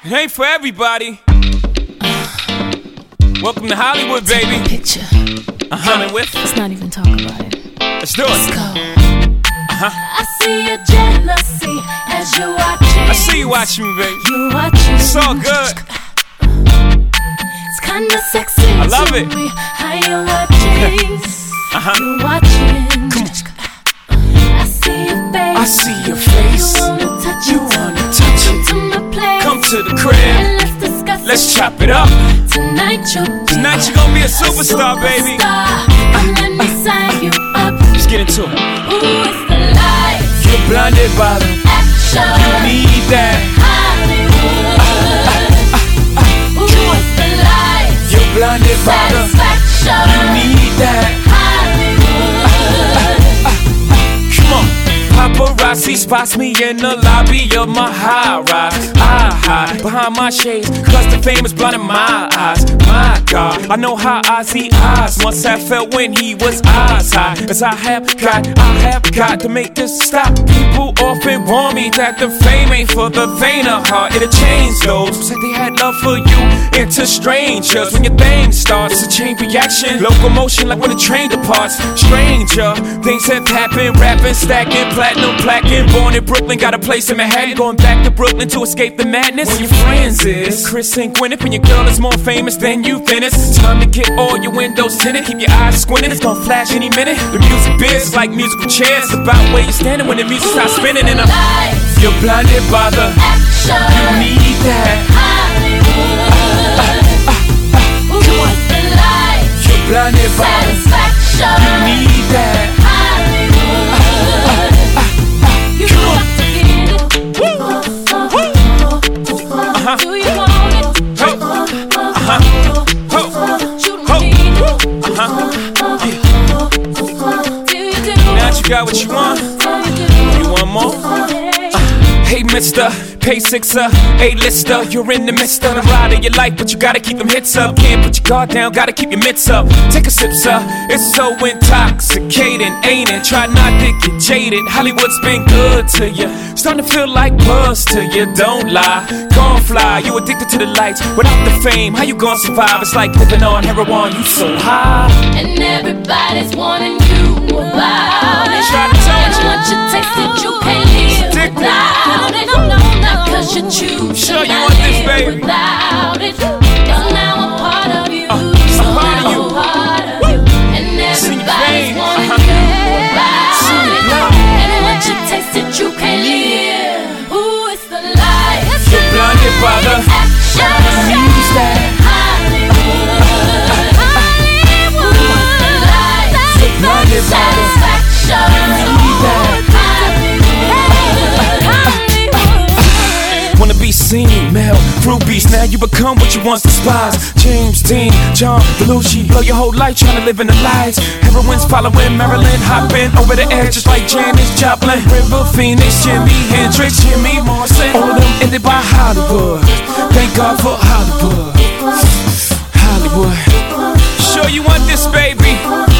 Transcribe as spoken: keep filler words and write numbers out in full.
It ain't for everybody. Welcome to Hollywood, baby. Picture. Uh huh. Coming with. Let's not even talk about it. Let's do it. Let's go. Uh huh. I see your jealousy as you're watching. I see you watching me, baby. You're watching. It's all good. It's kinda sexy. I love it. Me, how you're watching. Uh huh. You're watching. Come on. I see your face. I see your face. You wanna touch You it. wanna touch Come it. to my place. Come to the crib. And let's discuss Let's it. chop it up. Tonight you'll be Tonight you gonna be a superstar, a baby. superstar. And let me sign you up. Let's get into it. Ooh, it's the lights. You're blinded by the Action. You need that. Hollywood. Ooh, it's the lights. You're blinded by the Satisfaction. You need that. Hollywood. Come on. Paparazzi spots me in the lobby of my high rise. I hide behind my shades, cause the fame is blinding my eyes. My God, I know how I see eyes. Once I felt when he was eyes high. As I have got, I have got to make this stop. People often warn me that the fame ain't for the faint of heart. It'll change those who said they had love for you into strangers. When your thing starts to change reaction, locomotion like when a train departs. Stranger, things have happened, rapping, stacking, platinum, plaquing. Born in Brooklyn, got a place in Manhattan. Going back to Brooklyn to escape the madness. When your friends is Chris and Gwyneth, and your girl is more famous than you finished. Time to get all your windows tinted, keep your eyes squinting. It's gonna flash any minute. The music biz is like musical chairs. About where you're standing when the music starts spinning. And I'm, you're blinded by the Action. You need that. Hollywood. Ooh, it's the lights. You're blinded by the Satisfaction. You need that. Hollywood. You got to get it. Oh, oh, oh, oh, oh. Do you want it? Ho. Uh-huh. Ho. You don't Ho. need it. Uh-huh. Do you do? Now that you got what you want, you want more? Hey mister, pay sixer, A-lister. You're in the midst of the ride of your life, but you gotta keep them hits up. Can't put your guard down, gotta keep your mitts up. Take a sip, sir, it's so intoxicating, ain't it? Try not to get jaded, Hollywood's been good to you. Starting to feel like buzz to you, don't lie. Gon' fly, you addicted to the lights. Without the fame, how you gon' survive? It's like living on heroin, you so high. And everybody's wanting you about it. Try to tell And you. once you taste it, you can't live Stick with it. without it. No, no, no, cause you choose Sure to you not want this, live baby. without it. It's now a part of you. it's a part of you. A part of you. And See your everybody's veins. wanting Uh-huh. you about See it. your love. And once you taste it, you can't live. Ooh, it's the lights. You're blinded by the Action. Use that. Hollywood. Hollywood. Ooh, it's the lights. You're blinded by the Satisfaction. Need that. Wanna be seen, Mel, Rubies. Now you become what you once despised. James Dean, John Belushi. Blow your whole life trying to live in the lights. Heroines following Marilyn, hopping over the edge just like Janis Joplin. River Phoenix, Jimi Hendrix, Jimmy Morrison. All of them ended by Hollywood. Thank God for Hollywood. Hollywood. Sure you want this, baby?